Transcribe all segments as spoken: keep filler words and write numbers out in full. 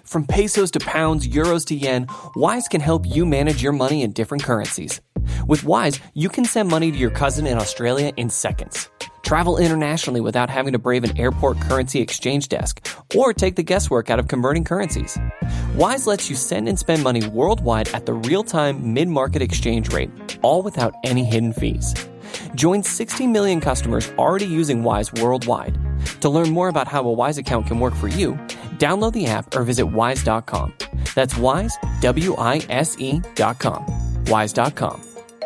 From pesos to pounds, euros to yen, Wise can help you manage your money in different currencies. With Wise, you can send money to your cousin in Australia in seconds. Travel internationally without having to brave an airport currency exchange desk or take the guesswork out of converting currencies. Wise lets you send and spend money worldwide at the real-time mid-market exchange rate, all without any hidden fees. Join sixty million customers already using Wise worldwide. To learn more about how a Wise account can work for you, download the app or visit wise dot com. That's Wise, W I S E dot com. wise dot com.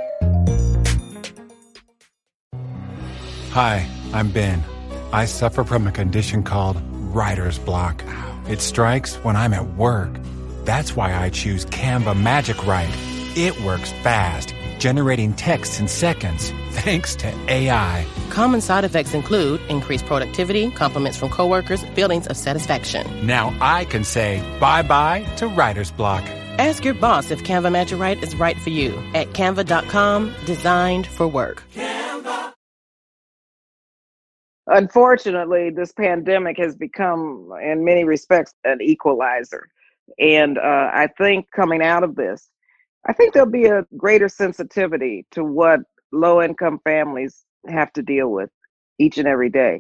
Hi, I'm Ben. I suffer from a condition called writer's block. It strikes when I'm at work. That's why I choose Canva Magic Write. It works fast, generating text in seconds, thanks to A I. Common side effects include increased productivity, compliments from coworkers, feelings of satisfaction. Now I can say bye-bye to writer's block. Ask your boss if Canva Magic Write is right for you at canva dot com, designed for work. Canva. Unfortunately, this pandemic has become, in many respects, an equalizer. And uh, I think coming out of this, I think there'll be a greater sensitivity to what low-income families have to deal with each and every day.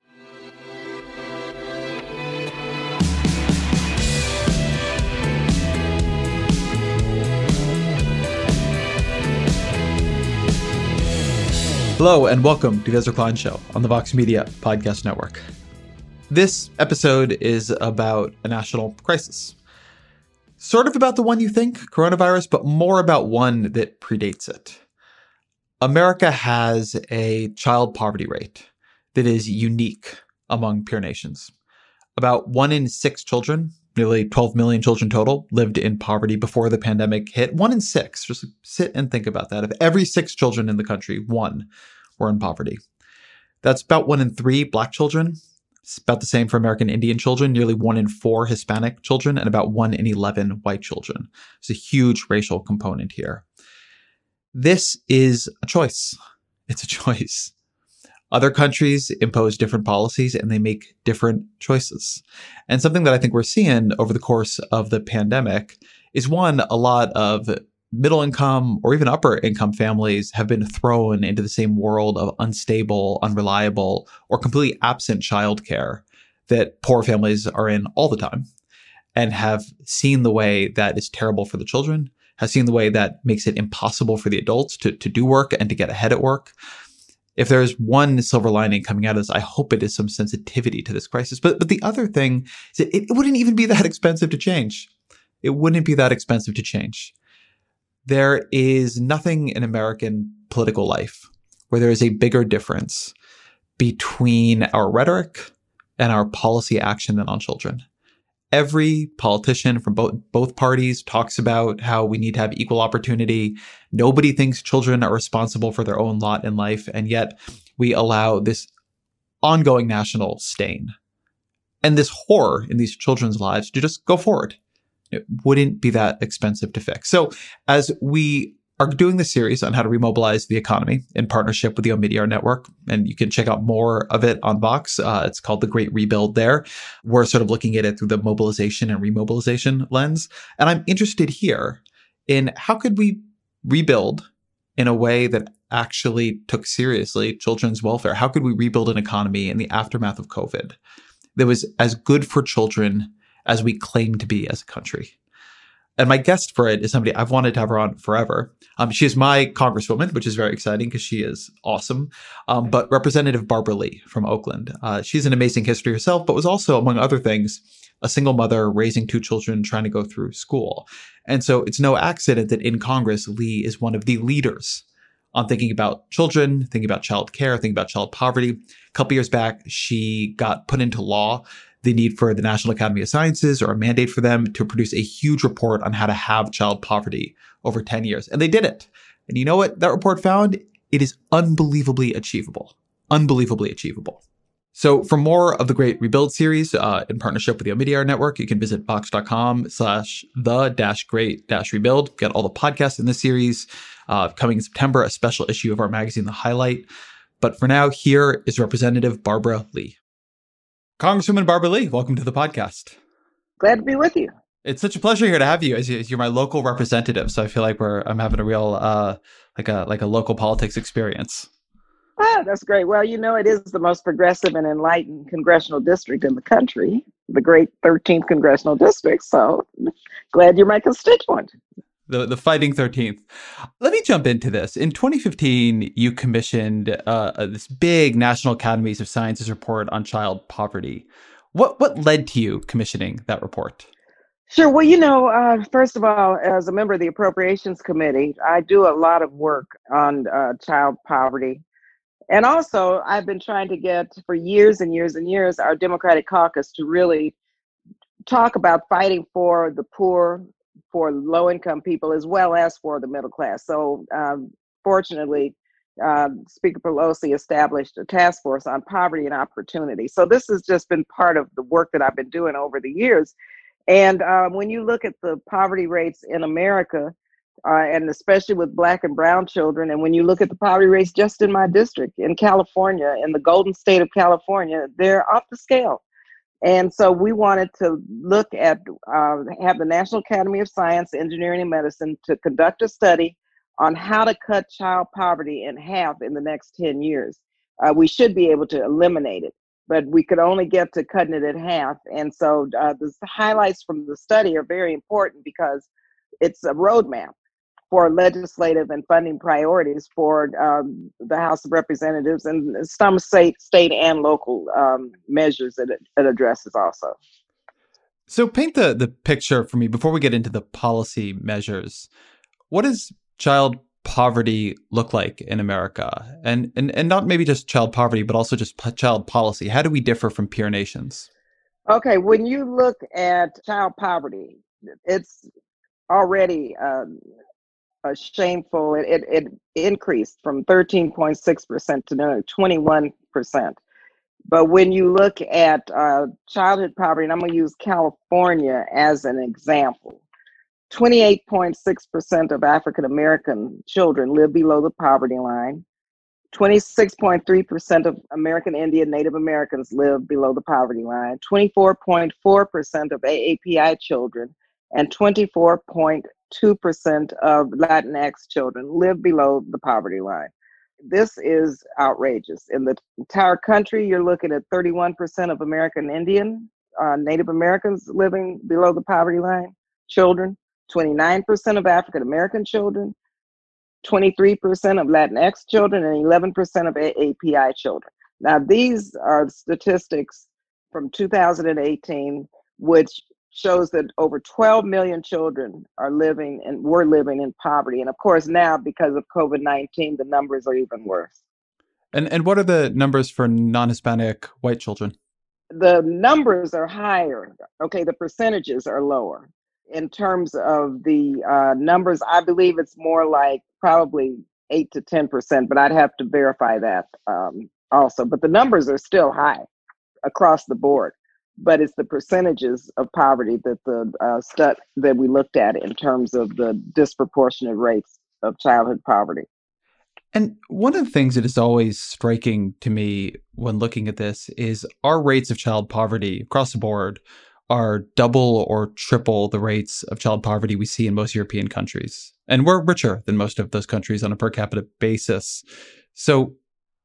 Hello and welcome to the Ezra Klein Show on the Vox Media Podcast Network. This episode is about a national crisis. Sort of about the one you think, coronavirus, but more about one that predates it. America has a child poverty rate that is unique among peer nations. About one in six children, nearly twelve million children total, lived in poverty before the pandemic hit. One in six. Just sit and think about that. Of every six children in the country, one were in poverty. That's about one in three Black children. It's about the same for American Indian children, nearly one in four Hispanic children, and about one in eleven white children. There's a huge racial component here. This is a choice. It's a choice. Other countries impose different policies and they make different choices. And something that I think we're seeing over the course of the pandemic is, one, a lot of middle income or even upper income families have been thrown into the same world of unstable, unreliable, or completely absent childcare that poor families are in all the time, and have seen the way that is terrible for the children, have seen the way that makes it impossible for the adults to, to do work and to get ahead at work. If there's one silver lining coming out of this, I hope it is some sensitivity to this crisis. But but the other thing is that it wouldn't even be that expensive to change. It wouldn't be that expensive to change. There is nothing in American political life where there is a bigger difference between our rhetoric and our policy action than on children. Every politician from both both parties talks about how we need to have equal opportunity. Nobody thinks children are responsible for their own lot in life, and yet we allow this ongoing national stain and this horror in these children's lives to just go forward. It wouldn't be that expensive to fix. So as we are doing this series on how to remobilize the economy in partnership with the Omidyar Network, and you can check out more of it on Vox. Uh, it's called The Great Rebuild there. We're sort of looking at it through the mobilization and remobilization lens. And I'm interested here in how could we rebuild in a way that actually took seriously children's welfare? How could we rebuild an economy in the aftermath of COVID that was as good for children as we claim to be as a country? And my guest for it is somebody I've wanted to have her on forever. Um, she is my congresswoman, which is very exciting because she is awesome. Um, but Representative Barbara Lee from Oakland. Uh, she's an amazing history herself, but was also, among other things, a single mother raising two children trying to go through school. And so it's no accident that in Congress, Lee is one of the leaders on thinking about children, thinking about child care, thinking about child poverty. A couple years back, she got put into law the need for the National Academy of Sciences, or a mandate for them, to produce a huge report on how to have child poverty over ten years. And they did it. And you know what that report found? It is unbelievably achievable. Unbelievably achievable. So for more of the Great Rebuild series, uh, in partnership with the Omidyar Network, you can visit vox.com slash the dash great dash rebuild. Get all the podcasts in this series. Uh, coming in September, a special issue of our magazine, The Highlight. But for now, here is Representative Barbara Lee. Congresswoman Barbara Lee, welcome to the podcast. Glad to be with you. It's such a pleasure here to have you as, you, as you're my local representative. So I feel like we're I'm having a real uh, like a like a local politics experience. Ah, that's great. Well, you know, it is the most progressive and enlightened congressional district in the country, the great thirteenth congressional district. So glad you're my constituent. The the Fighting thirteenth. Let me jump into this. In twenty fifteen, you commissioned uh, this big National Academies of Sciences report on child poverty. What what led to you commissioning that report? Sure. Well, you know, uh, first of all, as a member of the Appropriations Committee, I do a lot of work on uh, child poverty. And also, I've been trying to get, for years and years and years, our Democratic caucus to really talk about fighting for the poor, for low-income people, as well as for the middle class. So, um, fortunately, uh, Speaker Pelosi established a task force on poverty and opportunity. So this has just been part of the work that I've been doing over the years. And uh, when you look at the poverty rates in America, uh, and especially with Black and brown children, and when you look at the poverty rates just in my district, in California, in the Golden State of California, they're off the scale. And so we wanted to look at, uh, have the National Academy of Science, Engineering, and Medicine to conduct a study on how to cut child poverty in half in the next ten years. Uh, we should be able to eliminate it, but we could only get to cutting it in half. And so uh, the highlights from the study are very important because it's a roadmap for legislative and funding priorities for um, the House of Representatives and some state, state and local um, measures that it, it addresses also. So paint the, the picture for me before we get into the policy measures. What does child poverty look like in America? And, and, and not maybe just child poverty, but also just p- child policy. How do we differ from peer nations? Okay, when you look at child poverty, it's already um, a shameful, it, it, it increased from thirteen point six percent to nearly twenty-one percent. But when you look at uh, childhood poverty, and I'm going to use California as an example, twenty-eight point six percent of African American children live below the poverty line. twenty-six point three percent of American Indian Native Americans live below the poverty line. twenty-four point four percent of A A P I children and twenty-four point two percent of Latinx children live below the poverty line. This is outrageous. In the entire country, you're looking at thirty-one percent of American Indian, uh, Native Americans living below the poverty line, children, twenty-nine percent of African American children, twenty-three percent of Latinx children, and eleven percent of A A P I children. Now, these are statistics from two thousand eighteen, which shows that over twelve million children are living and were living in poverty. And of course, now because of COVID nineteen, the numbers are even worse. And and what are the numbers for non-Hispanic white children? The numbers are higher. Okay, the percentages are lower. In terms of the uh, numbers, I believe it's more like probably eight to ten percent, but I'd have to verify that um, also. But the numbers are still high across the board. But it's the percentages of poverty that the uh, stud that we looked at in terms of the disproportionate rates of childhood poverty. And one of the things that is always striking to me when looking at this is our rates of child poverty across the board are double or triple the rates of child poverty we see in most European countries. And we're richer than most of those countries on a per capita basis. So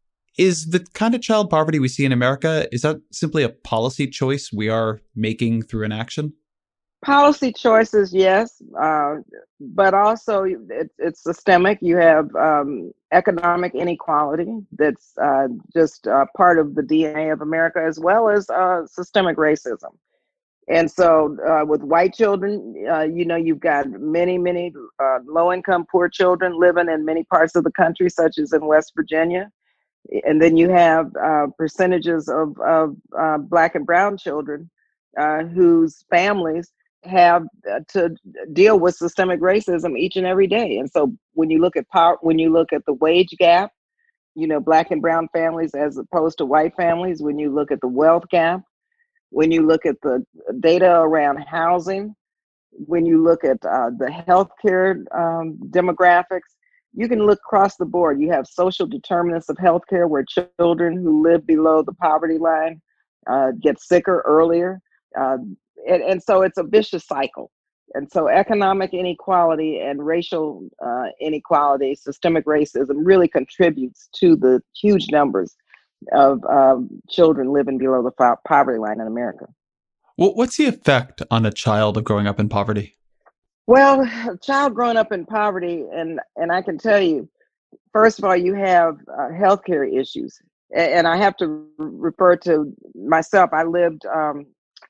is the kind of child poverty we see in America, is that simply a policy choice we are making through inaction? Policy choices, yes, uh, but also it, it's systemic. You have um, economic inequality that's uh, just uh, part of the D N A of America, as well as uh, systemic racism. And so uh, with white children, uh, you know, you've got many, many uh, low-income poor children living in many parts of the country, such as in West Virginia. And then you have uh, percentages of, of uh, Black and brown children uh, whose families have to deal with systemic racism each and every day. And so when you look at power, when you look at the wage gap, you know, Black and brown families as opposed to white families, when you look at the wealth gap, when you look at the data around housing, when you look at uh, the healthcare um, demographics, you can look across the board. You have social determinants of healthcare where children who live below the poverty line uh, get sicker earlier. Uh, And, and so it's a vicious cycle. And so economic inequality and racial uh, inequality, systemic racism really contributes to the huge numbers of um, children living below the po- poverty line in America. Well, what's the effect on a child of growing up in poverty? Well, a child growing up in poverty, and, and I can tell you, first of all, you have uh, healthcare issues. And I have to refer to myself. I lived, um,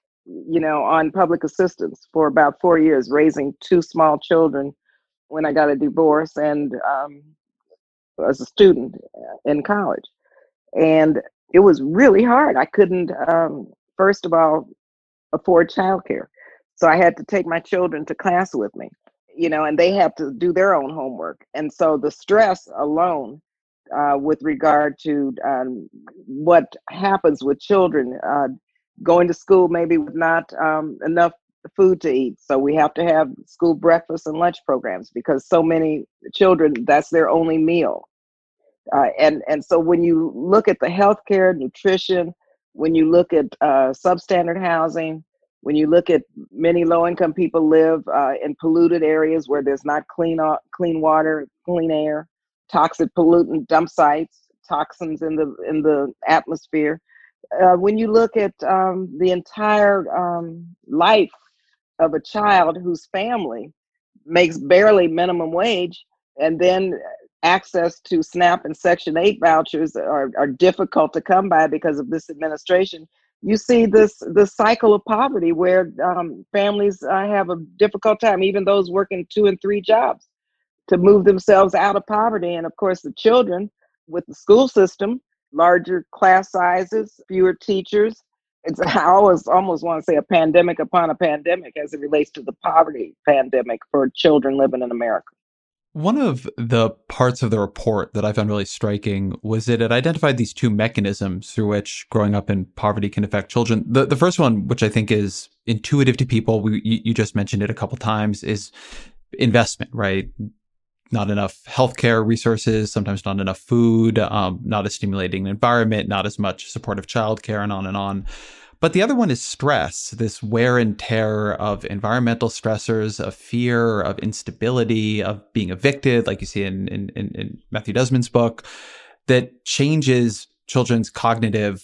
you know, on public assistance for about four years, raising two small children when I got a divorce and um, as a student in college. And it was really hard. I couldn't, um, first of all, afford childcare. So I had to take my children to class with me, you know, and they had to do their own homework. And so the stress alone uh, with regard to um, what happens with children uh, going to school, maybe with not um, enough food to eat. So we have to have school breakfast and lunch programs because so many children, that's their only meal. Uh, and, and so when you look at the healthcare, nutrition, when you look at uh, substandard housing, when you look at many low-income people live uh, in polluted areas where there's not clean, uh, clean water, clean air, toxic pollutant dump sites, toxins in the in the atmosphere. Uh, when you look at um, the entire um, life of a child whose family makes barely minimum wage, and then access to SNAP and Section eight vouchers are, are difficult to come by because of this administration, you see this this cycle of poverty where um, families uh, have a difficult time, even those working two and three jobs, to move themselves out of poverty. And of course, the children with the school system, larger class sizes, fewer teachers. It's, I always almost want to say a pandemic upon a pandemic as it relates to the poverty pandemic for children living in America. One of the parts of the report that I found really striking was that it identified these two mechanisms through which growing up in poverty can affect children. The the first one, which I think is intuitive to people, we, you, you just mentioned it a couple times, is investment, right? Not enough healthcare resources, sometimes not enough food, um, not a stimulating environment, not as much supportive childcare, and on and on. But the other one is stress, this wear and tear of environmental stressors, of fear, of instability, of being evicted, like you see in, in, in Matthew Desmond's book, that changes children's cognitive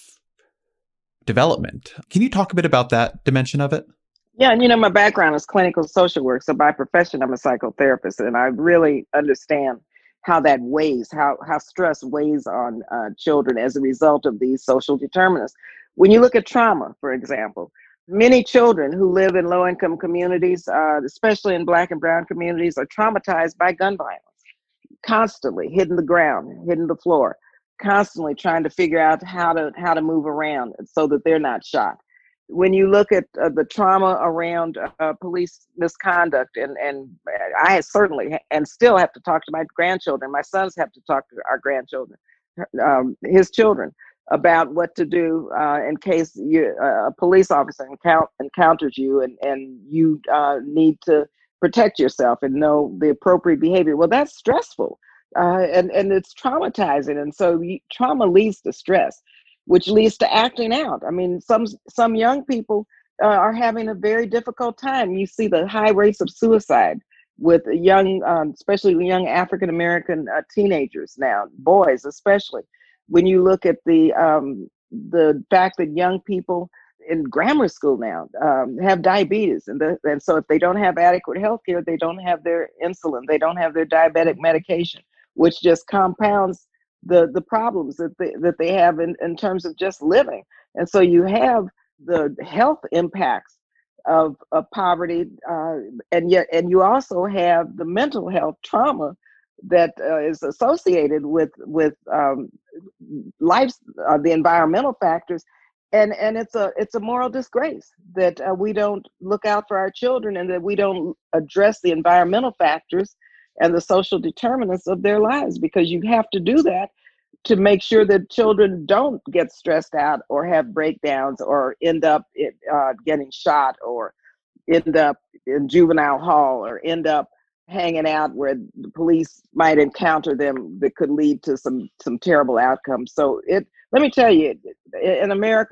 development. Can you talk a bit about that dimension of it? Yeah, and you know, my background is clinical social work. So by profession, I'm a psychotherapist, and I really understand how that weighs, how, how stress weighs on uh, children as a result of these social determinants. When you look at trauma, for example, many children who live in low-income communities, uh, especially in Black and brown communities, are traumatized by gun violence, constantly hitting the ground, hitting the floor, constantly trying to figure out how to how to move around so that they're not shot. When you look at uh, the trauma around uh, police misconduct, and, and I certainly and still have to talk to my grandchildren, my sons have to talk to our grandchildren, um, his children, about what to do uh, in case you, uh, a police officer encount- encounters you and, and you uh, need to protect yourself and know the appropriate behavior. Well, that's stressful uh, and, and it's traumatizing. And so you, trauma leads to stress, which leads to acting out. I mean, some some young people uh, are having a very difficult time. You see the high rates of suicide with young, um, especially young African-American uh, teenagers now, boys especially. When you look at the um, the fact that young people in grammar school now um, have diabetes, and the, and so if they don't have adequate health care, they don't have their insulin, they don't have their diabetic medication, which just compounds the the problems that they, that they have in, in terms of just living. And so you have the health impacts of, of poverty, uh, and yet and you also have the mental health trauma that uh, is associated with with um, life, uh, the environmental factors, and and it's a it's a moral disgrace that uh, we don't look out for our children and that we don't address the environmental factors and the social determinants of their lives, because you have to do that to make sure that children don't get stressed out or have breakdowns or end up uh, getting shot or end up in juvenile hall or end up hanging out where the police might encounter them that could lead to some some terrible outcomes. So it let me tell you, in America,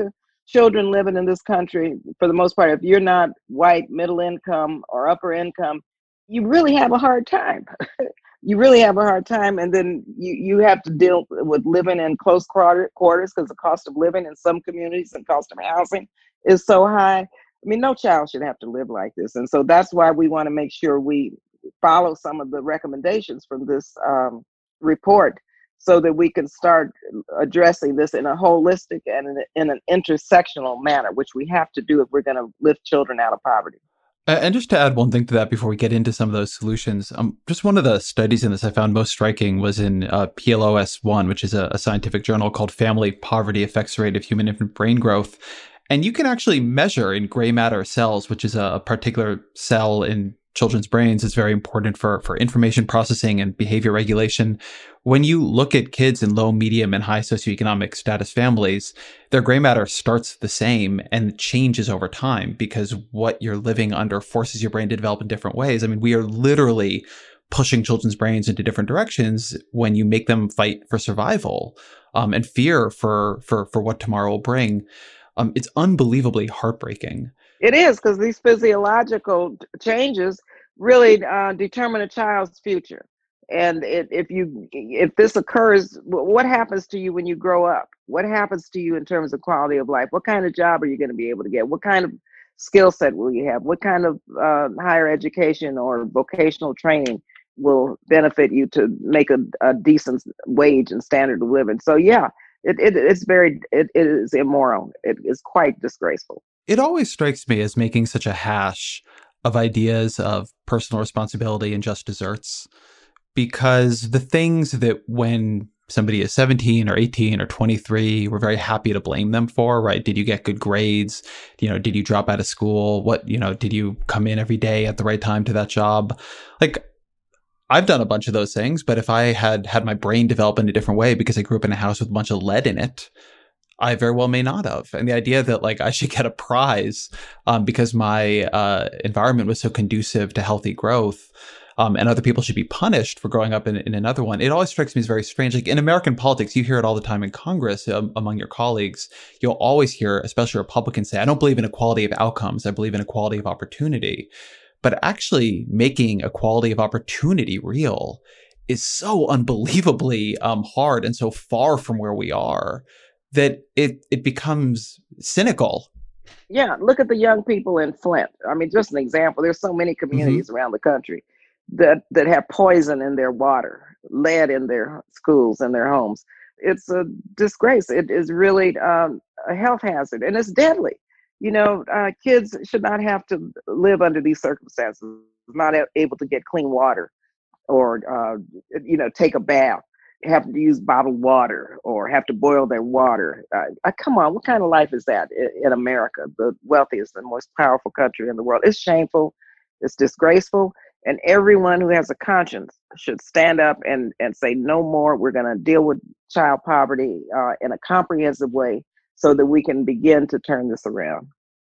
children living in this country, for the most part, if you're not white, middle income, or upper income, you really have a hard time. You really have a hard time. And then you, you have to deal with living in close quarters because the cost of living in some communities and cost of housing is so high. I mean, no child should have to live like this. And so that's why we want to make sure we follow some of the recommendations from this um, report so that we can start addressing this in a holistic and in, in an intersectional manner, which we have to do if we're going to lift children out of poverty. Uh, and just to add one thing to that before we get into some of those solutions, um, just one of the studies in this I found most striking was in uh, P L O S one, which is a, a scientific journal called Family Poverty Effects Rate of Human Infant Brain Growth. And you can actually measure in gray matter cells, which is a, a particular cell in children's brains. It's very important for, for information processing and behavior regulation. When you look at kids in low, medium, and high socioeconomic status families, their gray matter starts the same and changes over time because what you're living under forces your brain to develop in different ways. I mean, we are literally pushing children's brains into different directions when you make them fight for survival um, and fear for, for, for what tomorrow will bring. Um, it's unbelievably heartbreaking. It is, because these physiological changes really uh, determine a child's future. And it, if you if this occurs, what happens to you when you grow up? What happens to you in terms of quality of life? What kind of job are you going to be able to get? What kind of skill set will you have? What kind of uh, higher education or vocational training will benefit you to make a, a decent wage and standard of living? So yeah, it, it it's very it, it is immoral. It is quite disgraceful. It always strikes me as making such a hash of ideas of personal responsibility and just desserts, because the things that when somebody is seventeen or eighteen or twenty-three, we're very happy to blame them for, right? Did you get good grades? You know, did you drop out of school? What, you know, did you come in every day at the right time to that job? Like, I've done a bunch of those things, but if I had had my brain develop in a different way because I grew up in a house with a bunch of lead in it, I very well may not have. And the idea that like I should get a prize um, because my uh, environment was so conducive to healthy growth um, and other people should be punished for growing up in, in another one, it always strikes me as very strange. Like in American politics, you hear it all the time in Congress um, among your colleagues. You'll always hear, especially Republicans, say, I don't believe in equality of outcomes. I believe in equality of opportunity. But actually making equality of opportunity real is so unbelievably um, hard and so far from where we are that it it becomes cynical. Yeah, look at the young people in Flint. I mean, just an example. There's so many communities mm-hmm. around the country that, that have poison in their water, lead in their schools and their homes. It's a disgrace. It is really um, a health hazard, and it's deadly. You know, uh, kids should not have to live under these circumstances, not able to get clean water or, uh, you know, take a bath, have to use bottled water or have to boil their water. Uh, uh, come on, what kind of life is that in, in America, the wealthiest and most powerful country in the world? It's shameful. It's disgraceful. And everyone who has a conscience should stand up and, and say, no more. We're going to deal with child poverty uh, in a comprehensive way so that we can begin to turn this around.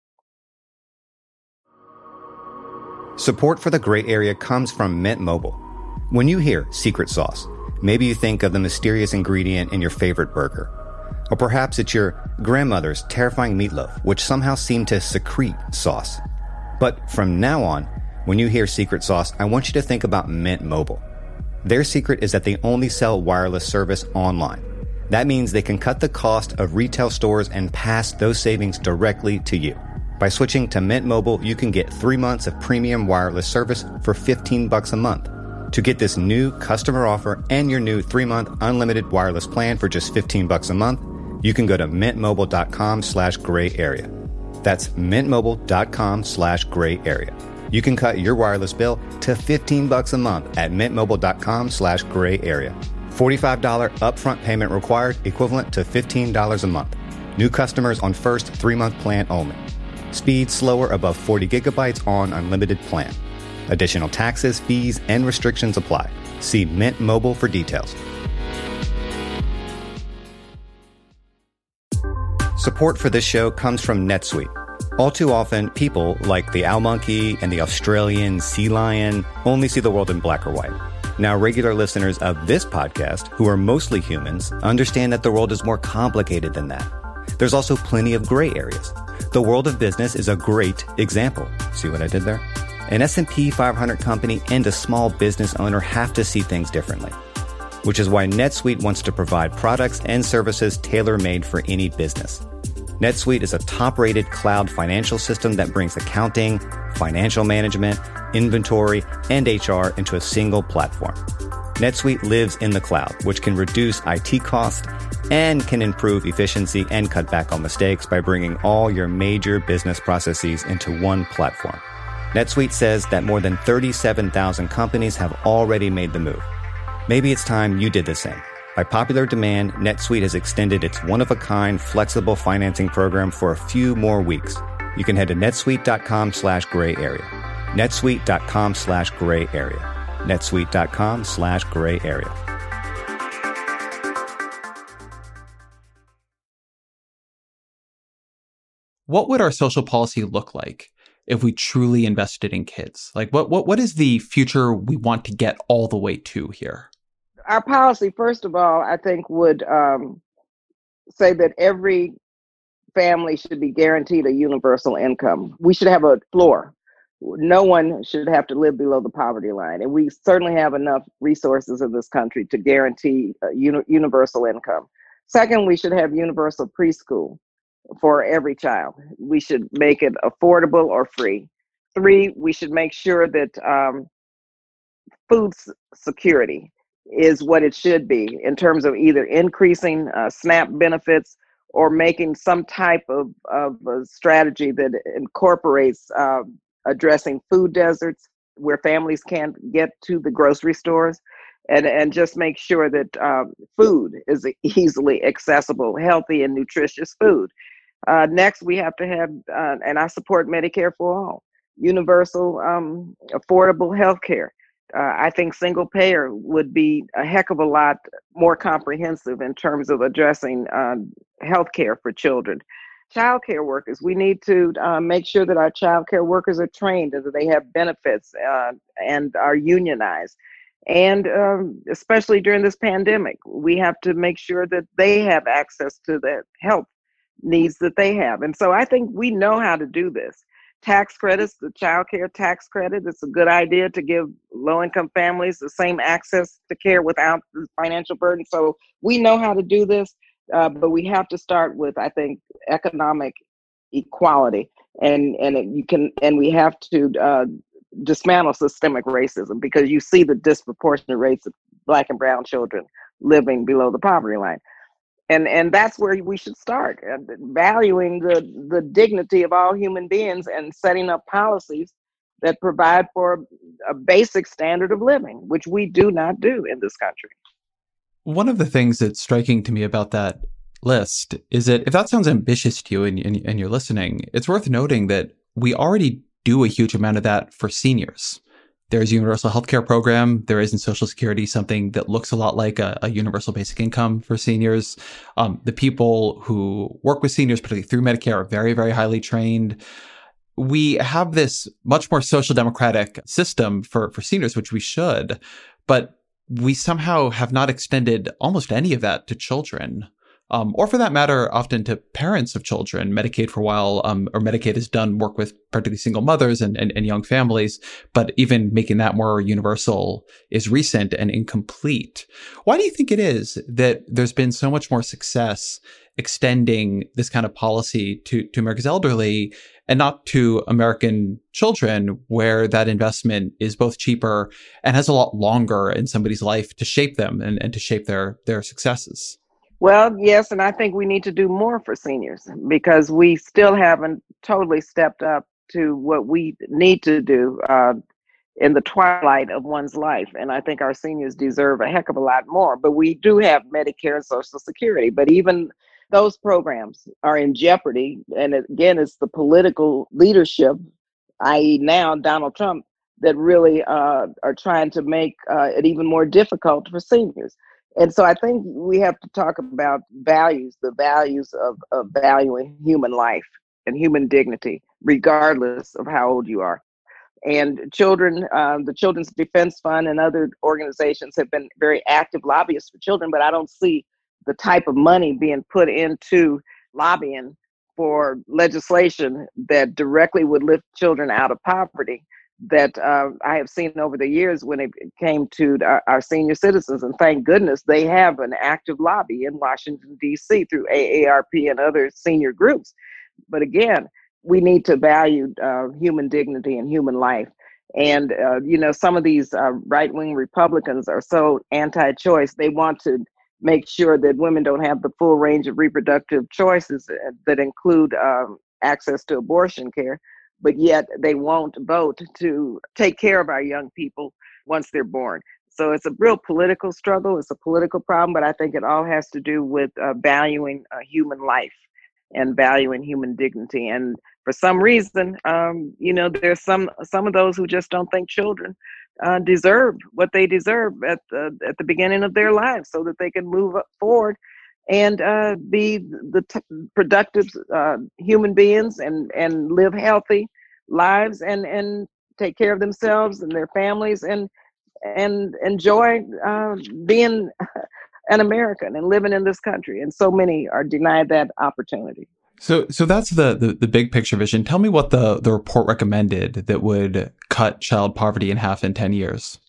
Support for the Gray Area comes from Mint Mobile. When you hear secret sauce, maybe you think of the mysterious ingredient in your favorite burger. Or perhaps it's your grandmother's terrifying meatloaf, which somehow seemed to secrete sauce. But from now on, when you hear secret sauce, I want you to think about Mint Mobile. Their secret is that they only sell wireless service online. That means they can cut the cost of retail stores and pass those savings directly to you. By switching to Mint Mobile, you can get three months of premium wireless service for fifteen bucks a month. To get this new customer offer and your new three-month unlimited wireless plan for just fifteen bucks a month, you can go to mintmobile.com slash gray area. That's mintmobile.com slash gray area. You can cut your wireless bill to fifteen bucks a month at mintmobile.com slash gray area. forty-five dollars upfront payment required, equivalent to fifteen dollars a month. New customers on first three-month plan only. Speed slower above forty gigabytes on unlimited plan. Additional taxes, fees, and restrictions apply. See Mint Mobile for details. Support for this show comes from NetSuite. All too often, people like the owl monkey and the Australian sea lion only see the world in black or white. Now, regular listeners of this podcast, who are mostly humans, understand that the world is more complicated than that. There's also plenty of gray areas. The world of business is a great example. See what I did there? An S and P five hundred company and a small business owner have to see things differently, which is why NetSuite wants to provide products and services tailor-made for any business. NetSuite is a top-rated cloud financial system that brings accounting, financial management, inventory, and H R into a single platform. NetSuite lives in the cloud, which can reduce I T costs and can improve efficiency and cut back on mistakes by bringing all your major business processes into one platform. NetSuite says that more than thirty-seven thousand companies have already made the move. Maybe it's time you did the same. By popular demand, NetSuite has extended its one-of-a-kind flexible financing program for a few more weeks. You can head to netsuite.com slash gray area. netsuite.com slash gray area. netsuite.com slash gray area. What would our social policy look like if we truly invested in kids? Like, what what what is the future we want to get all the way to here? Our policy, first of all, I think would um, say that every family should be guaranteed a universal income. We should have a floor. No one should have to live below the poverty line. And we certainly have enough resources in this country to guarantee a uni- universal income. Second, we should have universal preschool for every child. We should make it affordable or free. Three, we should make sure that um, food s- security is what it should be in terms of either increasing uh, SNAP benefits or making some type of, of a strategy that incorporates uh, addressing food deserts where families can't get to the grocery stores, and, and just make sure that um, food is easily accessible, healthy and nutritious food. Uh, next, we have to have, uh, and I support Medicare for all, universal, um, affordable health care. Uh, I think single payer would be a heck of a lot more comprehensive in terms of addressing uh, health care for children. Child care workers, we need to uh, make sure that our child care workers are trained and that they have benefits uh, and are unionized. And um, especially during this pandemic, we have to make sure that they have access to the health needs that they have. And so I think we know how to do this. Tax credits, the child care tax credit, it's a good idea to give low-income families the same access to care without the financial burden. So we know how to do this, uh, but we have to start with, I think, economic equality, and and it, you can, and we have to uh, dismantle systemic racism, because you see the disproportionate rates of Black and brown children living below the poverty line. And and that's where we should start, uh, valuing the, the dignity of all human beings and setting up policies that provide for a basic standard of living, which we do not do in this country. One of the things that's striking to me about that list is that if that sounds ambitious to you and, and, and you're listening, it's worth noting that we already do a huge amount of that for seniors. There's a universal healthcare program. There is in Social Security something that looks a lot like a, a universal basic income for seniors. Um, the people who work with seniors, particularly through Medicare, are very, very highly trained. We have this much more social democratic system for, for seniors, which we should, but we somehow have not extended almost any of that to children. Um, or for that matter, often to parents of children. Medicaid for a while, um, or Medicaid has done work with particularly single mothers and, and, and young families, but even making that more universal is recent and incomplete. Why do you think it is that there's been so much more success extending this kind of policy to, to America's elderly and not to American children, where that investment is both cheaper and has a lot longer in somebody's life to shape them and, and to shape their, their successes? Well, yes, and I think we need to do more for seniors, because we still haven't totally stepped up to what we need to do uh, in the twilight of one's life. And I think our seniors deserve a heck of a lot more. But we do have Medicare and Social Security, but even those programs are in jeopardy. And again, it's the political leadership, that is now Donald Trump, that really uh, are trying to make uh, it even more difficult for seniors. And so I think we have to talk about values, the values of, of valuing human life and human dignity, regardless of how old you are. And children, um, the Children's Defense Fund and other organizations have been very active lobbyists for children, but I don't see the type of money being put into lobbying for legislation that directly would lift children out of poverty that uh, I have seen over the years when it came to our, our senior citizens. And thank goodness they have an active lobby in Washington, D C through A A R P and other senior groups. But again, we need to value uh, human dignity and human life. And, uh, you know, some of these uh, right-wing Republicans are so anti-choice. They want to make sure that women don't have the full range of reproductive choices that include um, access to abortion care, but yet they won't vote to take care of our young people once they're born. So it's a real political struggle. It's a political problem, but I think it all has to do with uh, valuing uh, human life and valuing human dignity. And for some reason, um, you know, there's some some of those who just don't think children uh, deserve what they deserve at the, at the beginning of their lives so that they can move forward and uh, be the t- productive uh, human beings and, and live healthy lives and, and take care of themselves and their families and and enjoy uh, being an American and living in this country. And so many are denied that opportunity. So so that's the, the, the big picture vision. Tell me what the, the report recommended that would cut child poverty in half in ten years.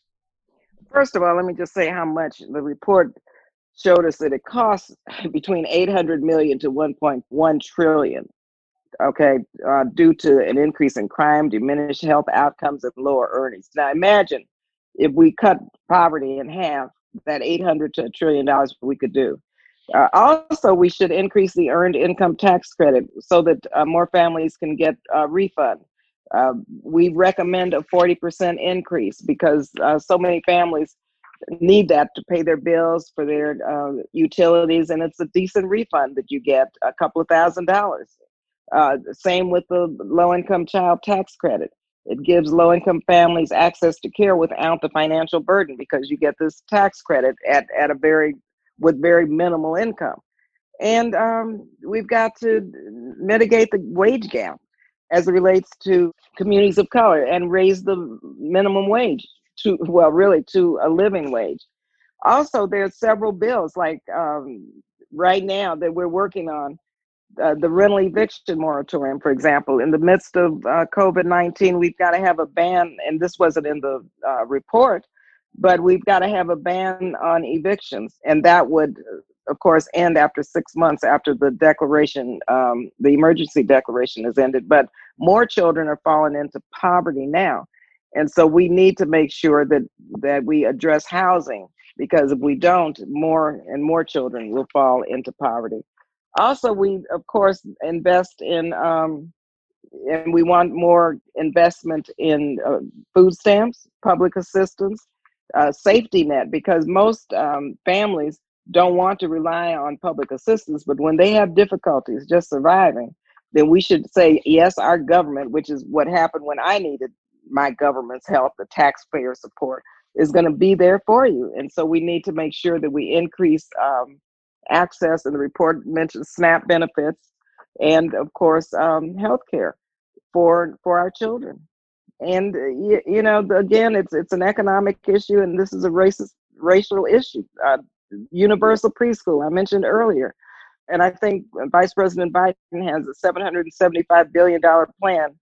First of all, let me just say how much the report showed us that it costs between eight hundred million to one point one trillion. Okay, uh, due to an increase in crime, diminished health outcomes, and lower earnings. Now imagine if we cut poverty in half, that eight hundred to a trillion dollars we could do. Uh, also, we should increase the earned income tax credit so that uh, more families can get a refund. Uh, we recommend a forty percent increase because uh, so many families need that to pay their bills for their uh, utilities, and it's a decent refund that you get, a couple of thousand dollars. Uh, same with the low-income child tax credit. It gives low-income families access to care without the financial burden because you get this tax credit at, at a very with very minimal income. And um, we've got to mitigate the wage gap as it relates to communities of color and raise the minimum wage to, well, really to a living wage. Also, there's several bills like um, right now that we're working on, uh, the rental eviction moratorium, for example. In the midst of uh, COVID nineteen, we've got to have a ban, and this wasn't in the uh, report, but we've got to have a ban on evictions. And that would, of course, end after six months after the declaration, um, the emergency declaration has ended. But more children are falling into poverty now. And so we need to make sure that, that we address housing, because if we don't, more and more children will fall into poverty. Also, we, of course, invest in, um, and we want more investment in uh, food stamps, public assistance, uh, safety net, because most um, families don't want to rely on public assistance, but when they have difficulties just surviving, then we should say, yes, our government, which is what happened when I needed my government's help, the taxpayer support, is going to be there for you. And so we need to make sure that we increase um, access, and the report mentions SNAP benefits, and of course, um, health care for for our children. And you, you know, again, it's it's an economic issue, and this is a racist racial issue. Uh, universal preschool, I mentioned earlier, and I think Vice President Biden has a seven hundred seventy-five billion dollars plan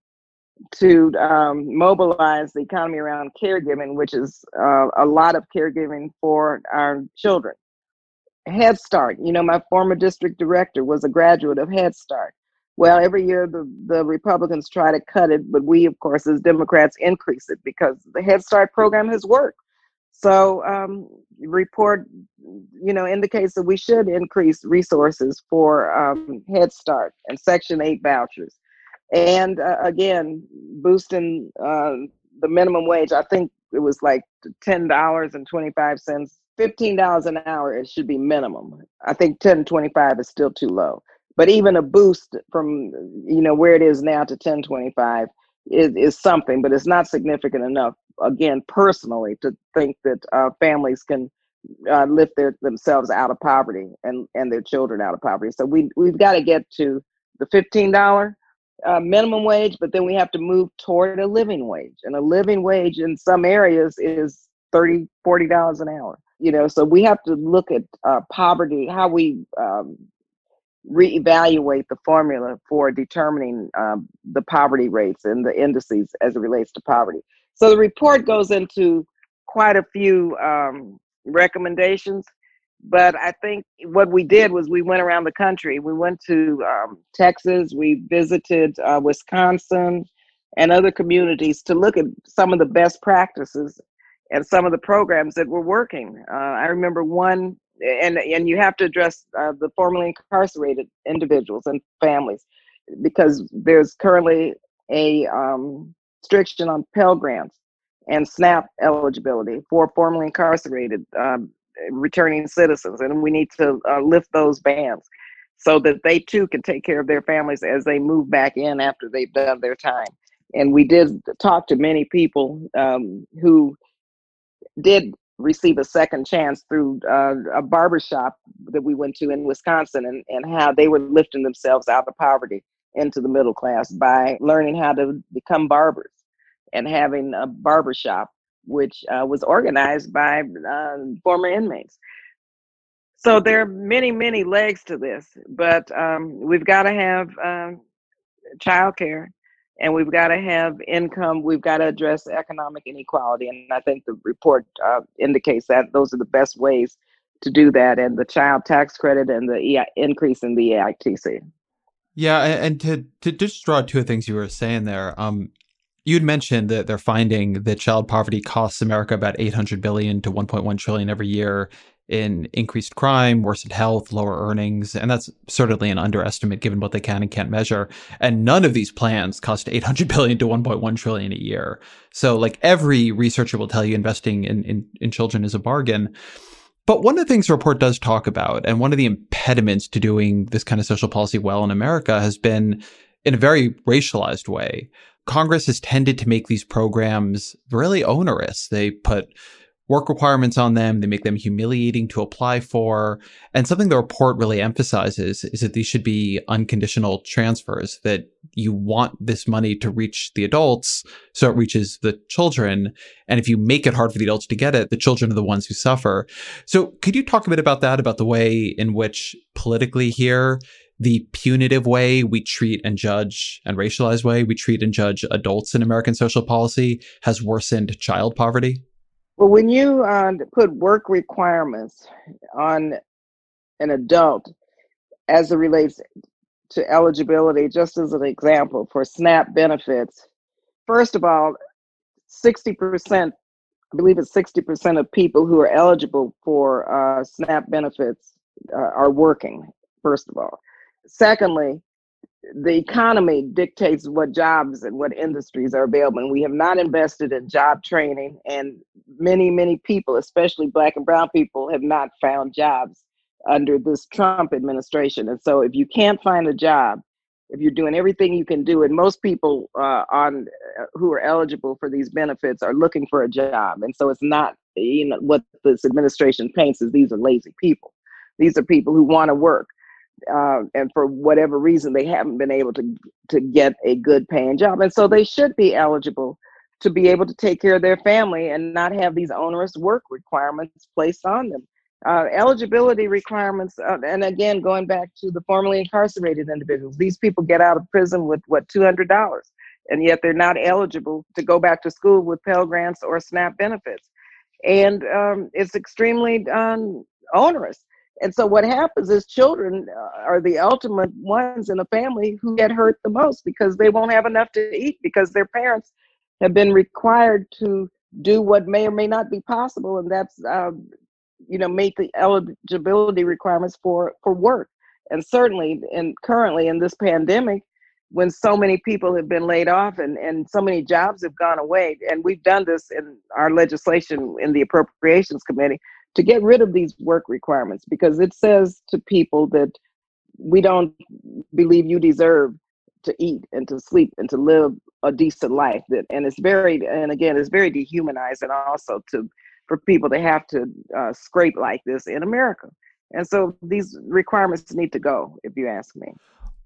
to um, mobilize the economy around caregiving, which is uh, a lot of caregiving for our children. Head Start, you know, my former district director was a graduate of Head Start. Well, every year the, the Republicans try to cut it, but we, of course, as Democrats, increase it because the Head Start program has worked. So um, the report, you know, indicates that we should increase resources for um, Head Start and Section eight vouchers. And uh, again, boosting uh, the minimum wage. I think it was like ten dollars and twenty-five cents, fifteen dollars an hour, it should be minimum. I think ten twenty-five is still too low. But even a boost from, you know, where it is now to ten twenty-five is, is something, but it's not significant enough, again, personally, to think that uh, families can uh, lift their, themselves out of poverty and, and their children out of poverty. So we, we've got to get to the fifteen dollars uh, minimum wage, but then we have to move toward a living wage. And a living wage in some areas is thirty, forty dollars an hour. You know, so we have to look at uh, poverty, how we um, reevaluate the formula for determining um, the poverty rates and the indices as it relates to poverty. So the report goes into quite a few um, recommendations, but I think what we did was we went around the country. We went to um, Texas, we visited uh, Wisconsin and other communities to look at some of the best practices and some of the programs that were working. Uh, I remember one, and, and you have to address uh, the formerly incarcerated individuals and families, because there's currently a um, restriction on Pell Grants and SNAP eligibility for formerly incarcerated um, returning citizens. And we need to uh, lift those bans so that they too can take care of their families as they move back in after they've done their time. And we did talk to many people um, who did receive a second chance through uh, a barbershop that we went to in Wisconsin, and, and how they were lifting themselves out of poverty into the middle class by learning how to become barbers and having a barbershop, which uh, was organized by uh, former inmates. So there are many, many legs to this, but um, we've got to have um, childcare, and we've got to have income. We've got to address economic inequality. And I think the report uh, indicates that those are the best ways to do that, and the child tax credit and the E I, increase in the E I T C. Yeah, and to, to just draw two things you were saying there, um, you'd mentioned that they're finding that child poverty costs America about eight hundred billion dollars to one point one trillion dollars every year in increased crime, worsened health, lower earnings. And that's certainly an underestimate given what they can and can't measure. And none of these plans cost eight hundred billion dollars to one point one trillion dollars a year. So like every researcher will tell you investing in, in, in children is a bargain. But one of the things the report does talk about, and one of the impediments to doing this kind of social policy well in America, has been in a very racialized way. Congress has tended to make these programs really onerous. They put work requirements on them. They make them humiliating to apply for. And something the report really emphasizes is that these should be unconditional transfers, that you want this money to reach the adults so it reaches the children. And if you make it hard for the adults to get it, the children are the ones who suffer. So could you talk a bit about that, about the way in which politically here, the punitive way we treat and judge, and racialized way we treat and judge adults in American social policy has worsened child poverty? Well, when you uh, put work requirements on an adult as it relates to eligibility, just as an example, for SNAP benefits, first of all, sixty percent, I believe it's sixty percent of people who are eligible for uh, SNAP benefits uh, are working, first of all. Secondly, the economy dictates what jobs and what industries are available. And we have not invested in job training, and many, many people, especially Black and brown people, have not found jobs under this Trump administration. And so if you can't find a job, if you're doing everything you can do, and most people uh, on uh, who are eligible for these benefits are looking for a job. And so it's not, you know, what this administration paints as these are lazy people. These are people who want to work. Uh, and for whatever reason, they haven't been able to to get a good paying job. And so they should be eligible to be able to take care of their family and not have these onerous work requirements placed on them. Uh, eligibility requirements, uh, and again, going back to the formerly incarcerated individuals, these people get out of prison with, what, two hundred dollars, and yet they're not eligible to go back to school with Pell Grants or SNAP benefits. And um, it's extremely um, onerous. And so what happens is children are the ultimate ones in a family who get hurt the most, because they won't have enough to eat, because their parents have been required to do what may or may not be possible. And that's, um, you know, meet the eligibility requirements for, for work. And certainly, and currently in this pandemic, when so many people have been laid off and, and so many jobs have gone away, and we've done this in our legislation in the Appropriations Committee, to get rid of these work requirements, because it says to people that we don't believe you deserve to eat and to sleep and to live a decent life. That, and it's very, and again, it's very dehumanizing also to, for people to have to uh, scrape like this in America. And so these requirements need to go, if you ask me.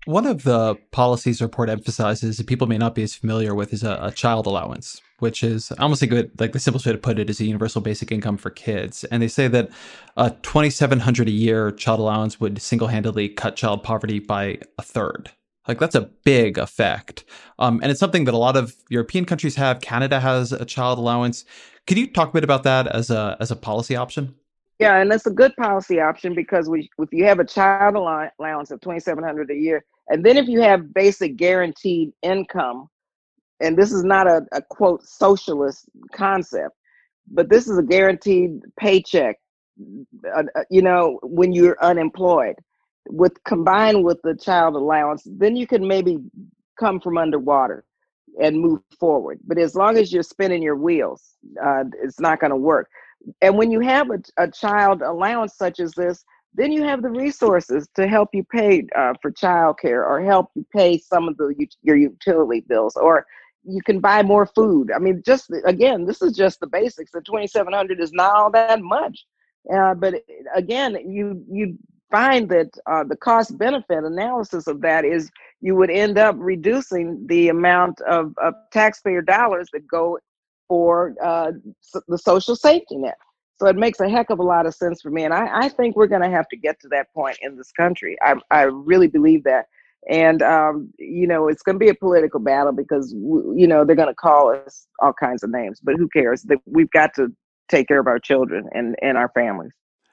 One of the policies report emphasizes that people may not be as familiar with is a, a child allowance, which is almost like, good, like the simplest way to put it is a universal basic income for kids. And they say that a twenty-seven hundred dollars a year child allowance would single-handedly cut child poverty by a third. Like that's a big effect. Um, and it's something that a lot of European countries have. Canada has a child allowance. Could you talk a bit about that as a as a policy option? Yeah, and that's a good policy option because we, if you have a child allowance of twenty-seven hundred dollars a year, and then if you have basic guaranteed income, and this is not a, a quote socialist concept, but this is a guaranteed paycheck, uh, you know, when you're unemployed, with combined with the child allowance, then you can maybe come from underwater and move forward. But as long as you're spinning your wheels, uh, it's not going to work. And when you have a, a child allowance such as this, then you have the resources to help you pay uh, for childcare or help you pay some of the your utility bills, or you can buy more food. I mean, just again, this is just the basics. The twenty-seven hundred is not all that much, uh, but again, you you find that uh, the cost benefit analysis of that is you would end up reducing the amount of, of taxpayer dollars that go for uh, the social safety net. So it makes a heck of a lot of sense for me. And I, I think we're going to have to get to that point in this country. I, I really believe that. And, um, you know, it's going to be a political battle because, you know, they're going to call us all kinds of names, but who cares? We've got to take care of our children and, and our families.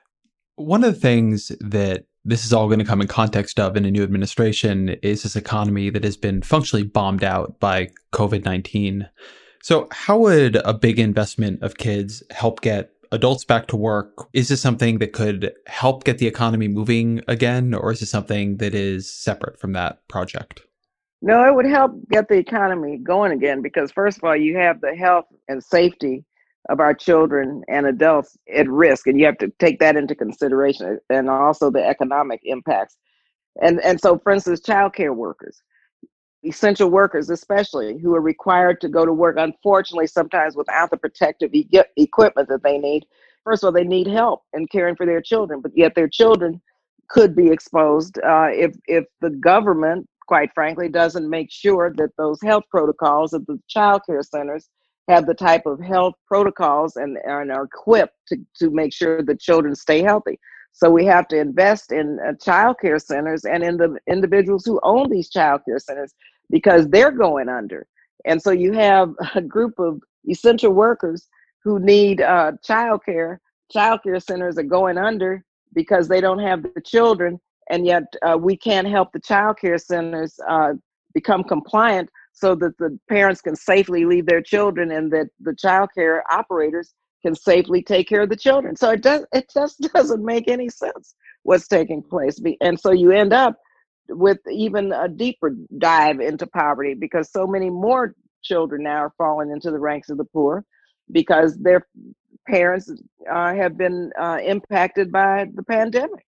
One of the things that this is all going to come in context of in a new administration is this economy that has been functionally bombed out by COVID nineteen. So how would a big investment of kids help get adults back to work? Is this something that could help get the economy moving again, or is this something that is separate from that project? No, it would help get the economy going again because, first of all, you have the health and safety of our children and adults at risk, and you have to take that into consideration, and also the economic impacts. And, and so, for instance, childcare workers, essential workers especially, who are required to go to work, unfortunately, sometimes without the protective e- equipment that they need. First of all, they need help in caring for their children, but yet their children could be exposed uh, if if the government, quite frankly, doesn't make sure that those health protocols at the child care centers have the type of health protocols and, and are equipped to, to make sure that children stay healthy. So we have to invest in uh, child care centers and in the individuals who own these child care centers because they're going under. And so you have a group of essential workers who need uh, child care. Child care centers are going under because they don't have the children, and yet uh, we can't help the child care centers uh, become compliant so that the parents can safely leave their children and that the child care operators can safely take care of the children. So it does, it just doesn't make any sense what's taking place. And so you end up with even a deeper dive into poverty because so many more children now are falling into the ranks of the poor because their parents uh, have been uh, impacted by the pandemic.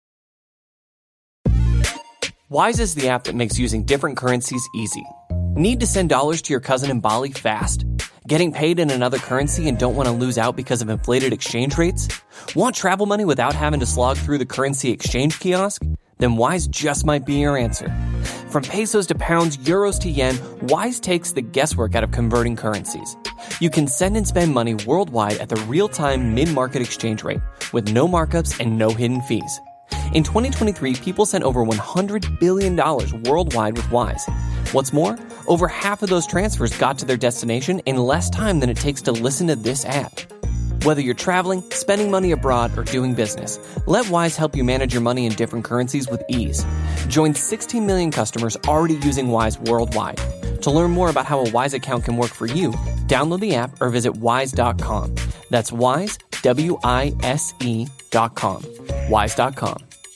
Wise is the app that makes using different currencies easy. Need to send dollars to your cousin in Bali fast? Getting paid in another currency and don't want to lose out because of inflated exchange rates? Want travel money without having to slog through the currency exchange kiosk? Then Wise just might be your answer. From pesos to pounds, euros to yen, Wise takes the guesswork out of converting currencies. You can send and spend money worldwide at the real-time mid-market exchange rate with no markups and no hidden fees. In twenty twenty-three, people sent over one hundred billion dollars worldwide with Wise. What's more, over half of those transfers got to their destination in less time than it takes to listen to this ad. Whether you're traveling, spending money abroad, or doing business, let Wise help you manage your money in different currencies with ease. Join sixteen million customers already using Wise worldwide. To learn more about how a Wise account can work for you, download the app or visit wise dot com. That's Wise, W I S E dot com. wise dot com.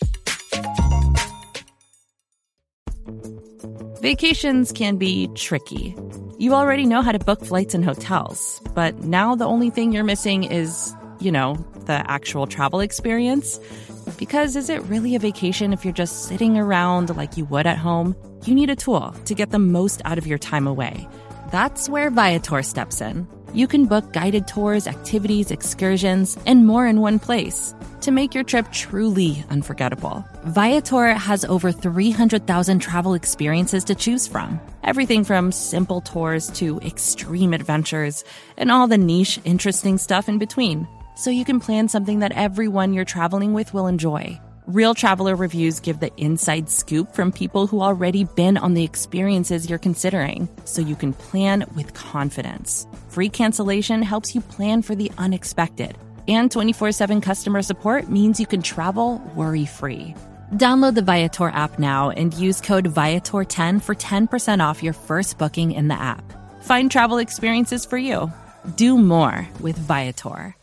Vacations can be tricky. You already know how to book flights and hotels, but now the only thing you're missing is, you know, the actual travel experience. Because is it really a vacation if you're just sitting around like you would at home? You need a tool to get the most out of your time away. That's where Viator steps in. You can book guided tours, activities, excursions, and more in one place to make your trip truly unforgettable. Viator has over three hundred thousand travel experiences to choose from. Everything from simple tours to extreme adventures and all the niche, interesting stuff in between. So you can plan something that everyone you're traveling with will enjoy. Real traveler reviews give the inside scoop from people who already been on the experiences you're considering, so you can plan with confidence. Free cancellation helps you plan for the unexpected. And twenty-four seven customer support means you can travel worry-free. Download the Viator app now and use code Viator ten for ten percent off your first booking in the app. Find travel experiences for you. Do more with Viator.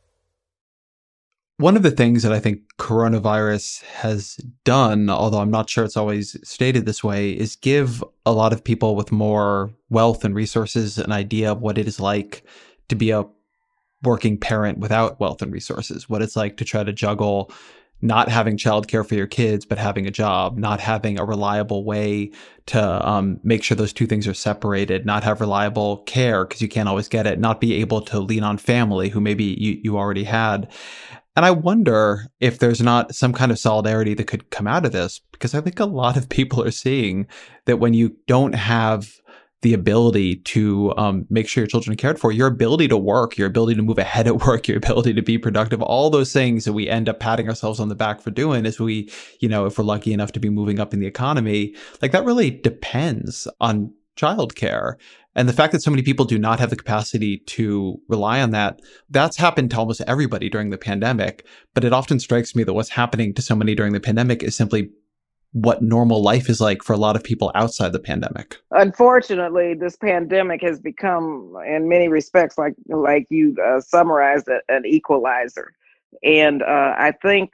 One of the things that I think coronavirus has done, although I'm not sure it's always stated this way, is give a lot of people with more wealth and resources an idea of what it is like to be a working parent without wealth and resources, what it's like to try to juggle not having childcare for your kids, but having a job, not having a reliable way to um, make sure those two things are separated, not have reliable care because you can't always get it, not be able to lean on family who maybe you, you already had. And I wonder if there's not some kind of solidarity that could come out of this, because I think a lot of people are seeing that when you don't have the ability to um, make sure your children are cared for, your ability to work, your ability to move ahead at work, your ability to be productive, all those things that we end up patting ourselves on the back for doing as we, you know, if we're lucky enough to be moving up in the economy, like that really depends on childcare. And the fact that so many people do not have the capacity to rely on that, that's happened to almost everybody during the pandemic. But it often strikes me that what's happening to so many during the pandemic is simply what normal life is like for a lot of people outside the pandemic. Unfortunately, this pandemic has become, in many respects, like like you uh, summarized, a, an equalizer. And uh, I think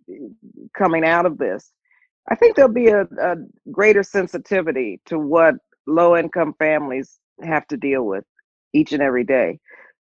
coming out of this, I think there'll be a, a greater sensitivity to what low-income families have to deal with each and every day.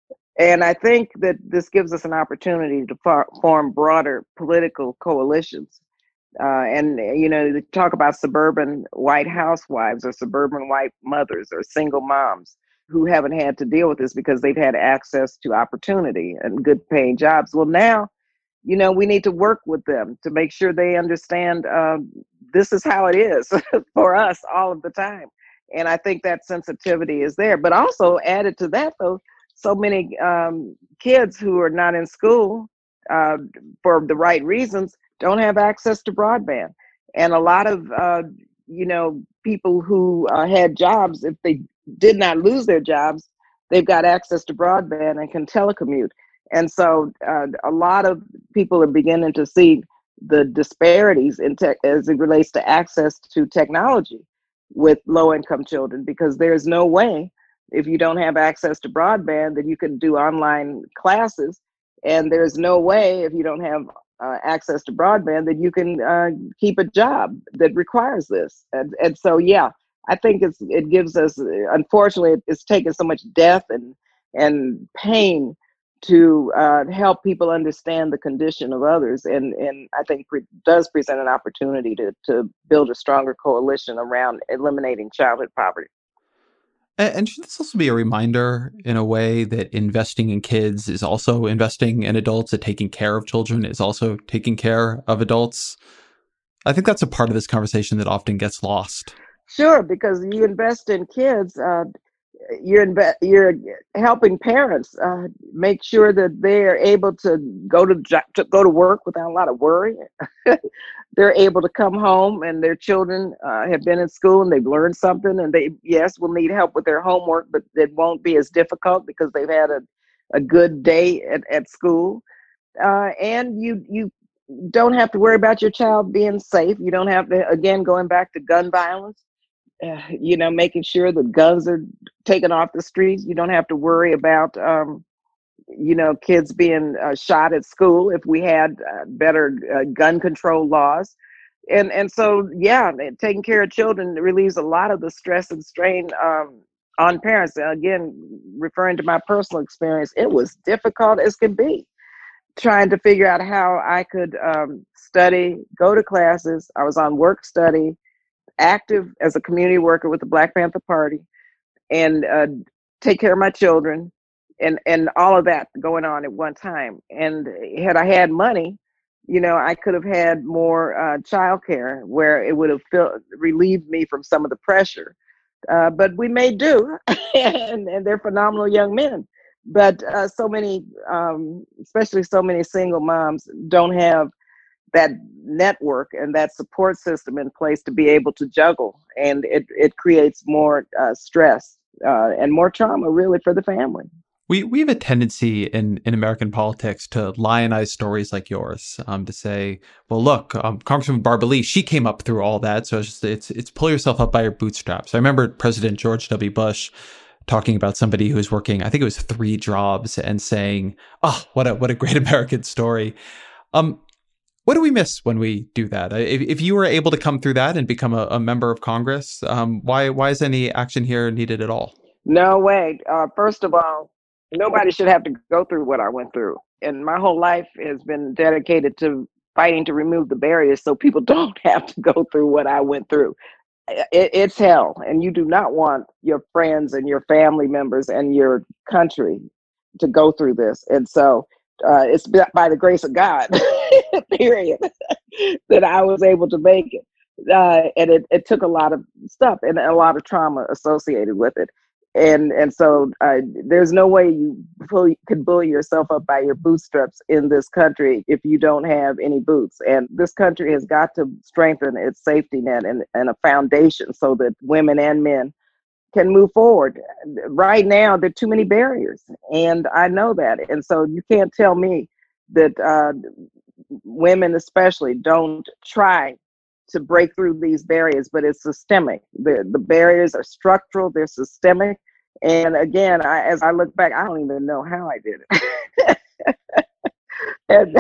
And I think that this gives us an opportunity to far, form broader political coalitions. Uh, and, you know, they talk about suburban white housewives or suburban white mothers or single moms who haven't had to deal with this because they've had access to opportunity and good paying jobs. Well, now, you know, we need to work with them to make sure they understand uh, this is how it is for us all of the time. And I think that sensitivity is there. But also added to that, though, so many um, kids who are not in school uh, for the right reasons don't have access to broadband. And a lot of, uh, you know, people who uh, had jobs, if they did not lose their jobs, they've got access to broadband and can telecommute. And so uh, a lot of people are beginning to see the disparities in tech as it relates to access to technology with low-income children, because there's no way, if you don't have access to broadband, that you can do online classes. And there's no way, if you don't have uh, access to broadband, that you can uh, keep a job that requires this. And, and so, yeah, I think it's it gives us, unfortunately, it's taken so much death and, and pain to uh, help people understand the condition of others. And, and I think pre- does present an opportunity to, to build a stronger coalition around eliminating childhood poverty. And, and should this also be a reminder in a way that investing in kids is also investing in adults, that taking care of children is also taking care of adults? I think that's a part of this conversation that often gets lost. Sure, because you invest in kids, uh, you're inve- you're helping parents uh, make sure that they are able to go to, jo- to go to work without a lot of worry. They're able to come home and their children uh, have been in school and they've learned something, and they, yes, will need help with their homework, but it won't be as difficult because they've had a, a good day at, at school. Uh, and you you don't have to worry about your child being safe. You don't have to, again, going back to gun violence. Uh, you know, making sure the guns are taken off the streets. You don't have to worry about, um, you know, kids being uh, shot at school if we had uh, better uh, gun control laws. And and so, yeah, taking care of children relieves a lot of the stress and strain um, on parents. Again, referring to my personal experience, it was difficult as can be, trying to figure out how I could um, study, go to classes. I was on work study, active as a community worker with the Black Panther Party, and uh, take care of my children and and all of that going on at one time. And had I had money, you know, I could have had more uh, childcare where it would have feel, relieved me from some of the pressure. Uh, but we may do, and, and they're phenomenal young men. But uh, so many, um, especially so many single moms, don't have that network and that support system in place to be able to juggle. And it, it creates more uh, stress uh, and more trauma, really, for the family. We we have a tendency in, in American politics to lionize stories like yours, um, to say, well, look, um, Congresswoman Barbara Lee, she came up through all that. So it's, just, it's it's pull yourself up by your bootstraps. I remember President George W. Bush talking about somebody who was working, I think it was three jobs, and saying, oh, what a what a great American story. Um, what do we miss when we do that? If, if you were able to come through that and become a, a member of Congress, um, why why is any action here needed at all? No way. Uh, first of all, nobody should have to go through what I went through. And my whole life has been dedicated to fighting to remove the barriers so people don't have to go through what I went through. It, it's hell. And you do not want your friends and your family members and your country to go through this. And so uh, it's by the grace of God, period, that I was able to make it. Uh, and it, it took a lot of stuff and a lot of trauma associated with it. And and so uh, there's no way you pull, could bully yourself up by your bootstraps in this country if you don't have any boots. And this country has got to strengthen its safety net and, and a foundation so that women and men can move forward. Right now, there are too many barriers, and I know that. And so you can't tell me that uh, women especially don't try to break through these barriers, but it's systemic. The the barriers are structural, they're systemic. And again, I, as I look back, I don't even know how I did it. And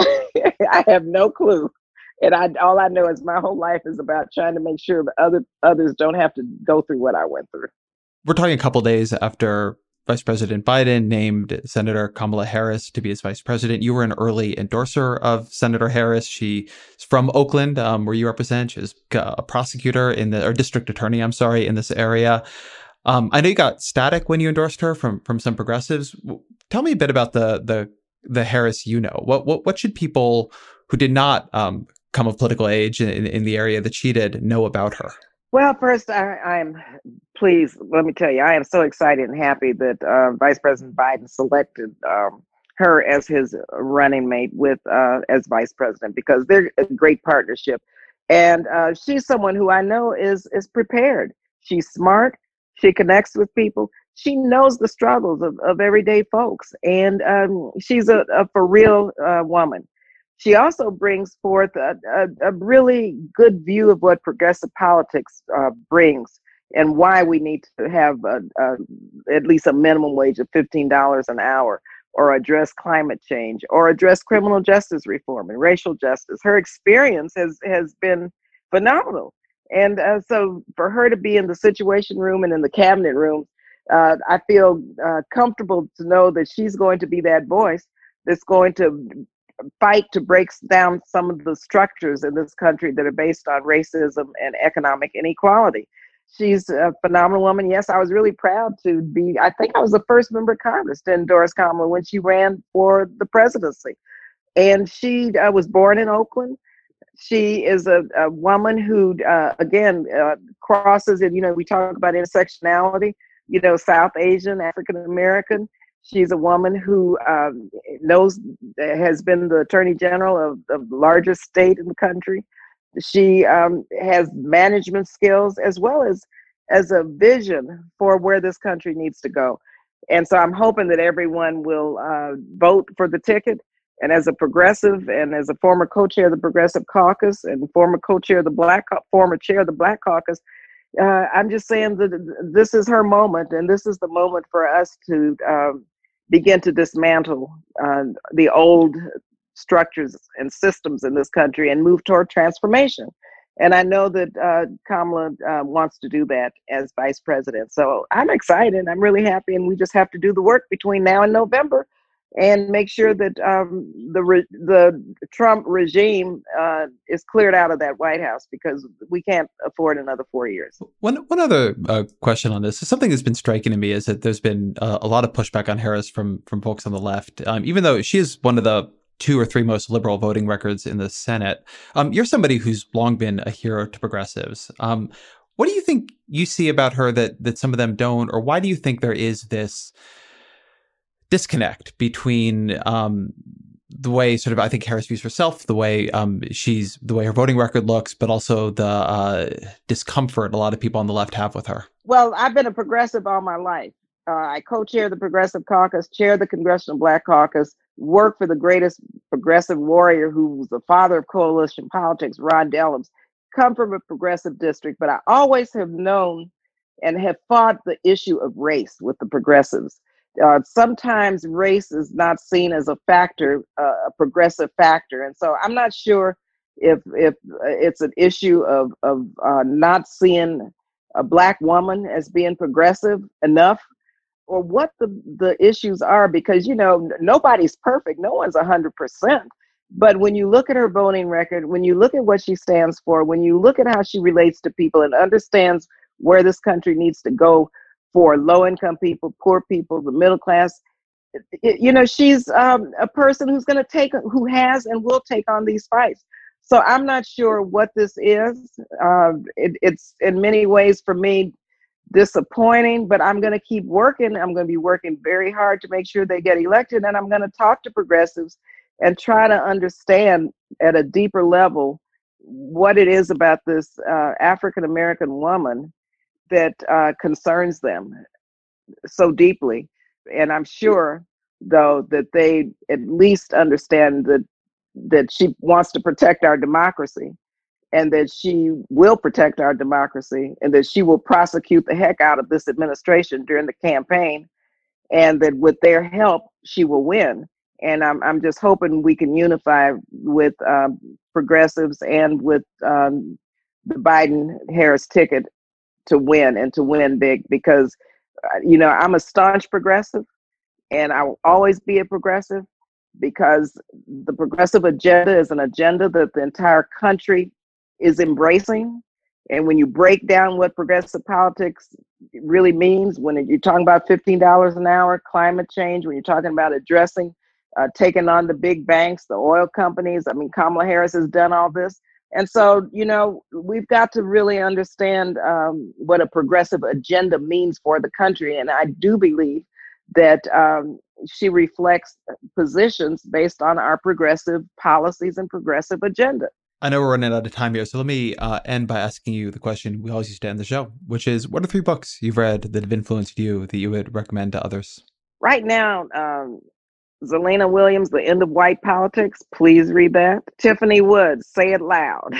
I have no clue. And I all I know is my whole life is about trying to make sure that other others don't have to go through what I went through. We're talking a couple days after Vice President Biden named Senator Kamala Harris to be his vice president. You were an early endorser of Senator Harris. She's from Oakland, um, where you represent. She's a prosecutor in the, or district attorney, I'm sorry, in this area. Um, I know you got static when you endorsed her from from some progressives. Tell me a bit about the the the Harris you know. What what what should people who did not um, come of political age in, in the area that she did know about her? Well, first, I, I'm pleased. Let me tell you, I am so excited and happy that uh, Vice President Biden selected um, her as his running mate with uh, as vice president, because they're a great partnership. And uh, she's someone who I know is is prepared. She's smart. She connects with people. She knows the struggles of, of everyday folks, and um, she's a, a for real uh, woman. She also brings forth a, a, a really good view of what progressive politics uh, brings and why we need to have a, a, at least a minimum wage of fifteen dollars an hour, or address climate change, or address criminal justice reform and racial justice. Her experience has, has been phenomenal. And uh, so for her to be in the Situation Room and in the cabinet room, uh, I feel uh, comfortable to know that she's going to be that voice that's going to fight to break down some of the structures in this country that are based on racism and economic inequality. She's a phenomenal woman. Yes, I was really proud to be, I think I was the first member of Congress to endorse Kamala when she ran for the presidency. And she uh, was born in Oakland. She is a, a woman who, uh, again, uh, crosses, and, you know, we talk about intersectionality, you know, South Asian, African American. She's a woman who um, knows, has been the Attorney General of, of the largest state in the country. She um, has management skills as well as as a vision for where this country needs to go. And so I'm hoping that everyone will uh, vote for the ticket. And as a progressive and as a former co-chair of the Progressive Caucus and former co-chair of the Black, former chair of the Black Caucus, uh, I'm just saying that this is her moment, and this is the moment for us to um, begin to dismantle uh, the old structures and systems in this country and move toward transformation. And I know that uh, Kamala uh, wants to do that as vice president. So I'm excited. I'm really happy. And we just have to do the work between now and November and make sure that um, the re- the Trump regime uh, is cleared out of that White House, because we can't afford another four years. One one other uh, question on this. Something that's been striking to me is that there's been uh, a lot of pushback on Harris from from folks on the left, um, even though she is one of the two or three most liberal voting records in the Senate. Um, you're somebody who's long been a hero to progressives. Um, what do you think you see about her that that some of them don't, or why do you think there is this disconnect between um, the way sort of I think Harris views herself, the way um, she's, the way her voting record looks, but also the uh, discomfort a lot of people on the left have with her? Well, I've been a progressive all my life. Uh, I co-chair the Progressive Caucus, chair the Congressional Black Caucus, work for the greatest progressive warrior who was the father of coalition politics, Ron Dellums, come from a progressive district, but I always have known and have fought the issue of race with the progressives. Uh, sometimes race is not seen as a factor, uh, a progressive factor. And so I'm not sure if if it's an issue of, of uh, not seeing a Black woman as being progressive enough, or what the, the issues are, because, you know, nobody's perfect. No one's one hundred percent. But when you look at her voting record, when you look at what she stands for, when you look at how she relates to people and understands where this country needs to go for low-income people, poor people, the middle class, it, you know, she's um, a person who's going to take, who has and will take on these fights. So I'm not sure what this is. Uh, it, it's in many ways for me disappointing, but I'm going to keep working. I'm going to be working very hard to make sure they get elected, and I'm going to talk to progressives and try to understand at a deeper level what it is about this uh, African-American woman that uh, concerns them so deeply. And I'm sure, though, that they at least understand that that she wants to protect our democracy, and that she will protect our democracy, and that she will prosecute the heck out of this administration during the campaign, and that with their help, she will win. And I'm I'm just hoping we can unify with um, progressives and with um, the Biden-Harris ticket to win, and to win big, because, you know, I'm a staunch progressive, and I will always be a progressive, because the progressive agenda is an agenda that the entire country is embracing. And when you break down what progressive politics really means, when you're talking about fifteen dollars an hour, climate change, when you're talking about addressing, uh, taking on the big banks, the oil companies, I mean, Kamala Harris has done all this. And so, you know, we've got to really understand um, what a progressive agenda means for the country. And I do believe that um, she reflects positions based on our progressive policies and progressive agenda. I know we're running out of time here, so let me uh, end by asking you the question we always used to end the show, which is, what are three books you've read that have influenced you that you would recommend to others? Right now, um, Zelena Williams, The End of White Politics. Please read that. Tiffany Woods, Say It Loud.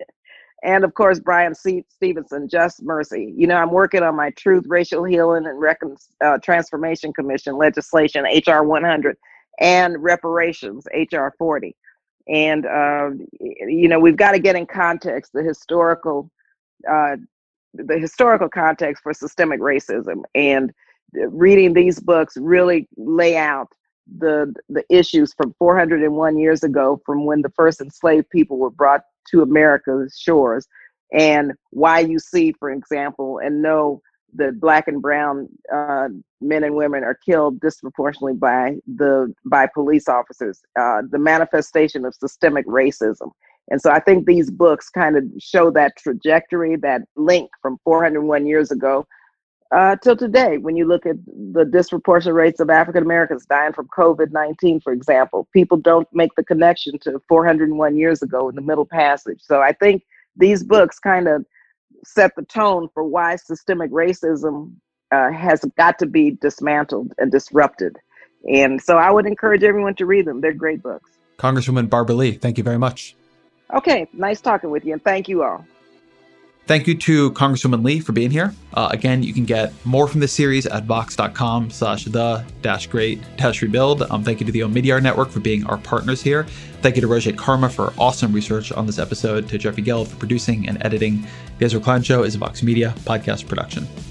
And of course, Brian C. Stevenson, Just Mercy. You know, I'm working on my Truth, Racial Healing, and Recon- uh, Transformation Commission legislation, H R one hundred, and reparations, H R forty. And, uh, you know, we've got to get in context the historical, uh, the historical context for systemic racism. And reading these books really lay out the the issues from four hundred one years ago, from when the first enslaved people were brought to America's shores, and why you see, for example, and know that Black and brown uh, men and women are killed disproportionately by the by police officers, uh, the manifestation of systemic racism. And so I think these books kind of show that trajectory, that link from four hundred one years ago uh, till today. When you look at the disproportionate rates of African Americans dying from COVID nineteen, for example, people don't make the connection to four hundred one years ago in the Middle Passage. So I think these books kind of set the tone for why systemic racism uh, has got to be dismantled and disrupted. And so I would encourage everyone to read them. They're great books. Congresswoman Barbara Lee, thank you very much. Okay, nice talking with you, and thank you all. Thank you to Congresswoman Lee for being here. Uh, again, you can get more from this series at vox.com slash the dash great dash rebuild. Um, thank you to the Omidyar Network for being our partners here. Thank you to Roger Karma for awesome research on this episode, to Jeffrey Geld for producing and editing. The Ezra Klein Show is a Vox Media podcast production.